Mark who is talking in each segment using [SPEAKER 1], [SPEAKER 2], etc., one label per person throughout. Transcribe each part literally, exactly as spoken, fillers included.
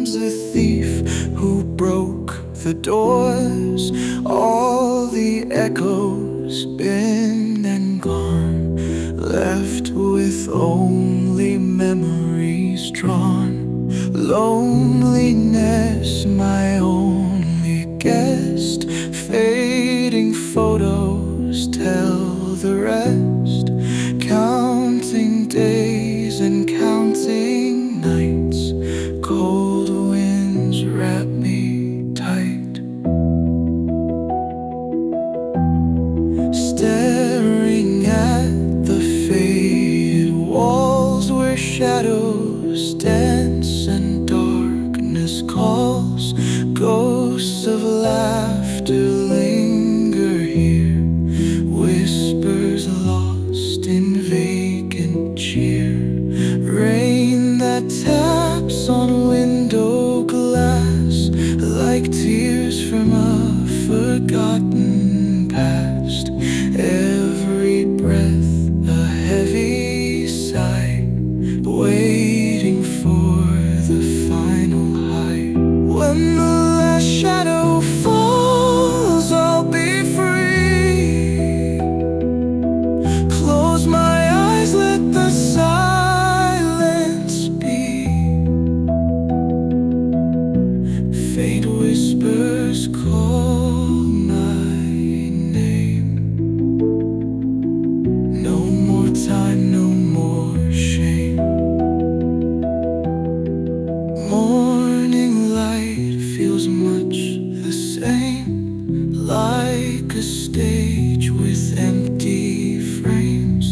[SPEAKER 1] comes the thief who broke the doors. All the echoes been and gone, left with only memories drawn. Loneliness, my only guest. Fading photos tell the rest. Counting days and counting nights. Cold winds wrap me tight. Staring at the faded walls where shadows dance and darkness calls. Ghosts of laughter linger here, whispers lost in vacant cheer. Rain that taps on window glass, like tears from a forgotten past. Every breath a heavy sigh, waiting for the final high. When the last shadow falls, I'll be free. Close my eyes, let the silence be. Faint whispers call my name. No more time, no more shame. Morning light feels much the same, like a stage with empty frames.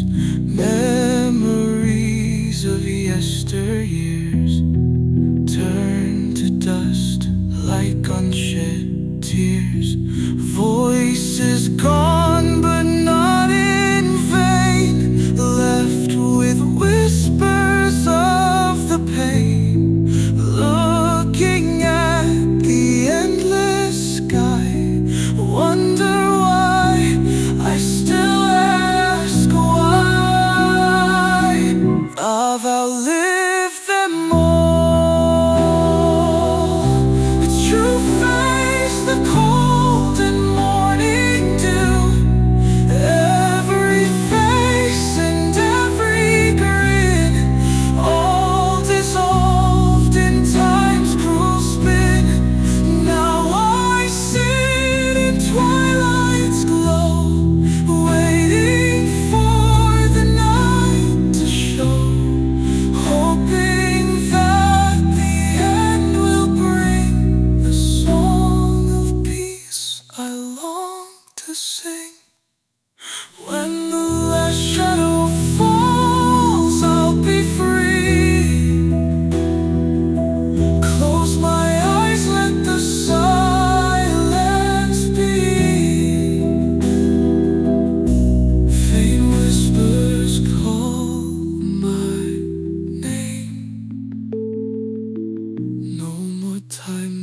[SPEAKER 1] Memories of yesteryears turn to dust like unshed tears. Voices gone but not in vain, left with whispers of the pain. Looking at the endless sky, wonder why, I still ask why. I've outlived them all. A true face, the cold and morning dew. Every face and every grin, all dissolved in time's cruel spin. Now I sit in twilight's glow, waiting for the night to show, hoping that the end will bring the song of peace I long to sing. When the last shadow falls, I'll be free. Close my eyes, let the silence be. Faint whispers call my name. No more time,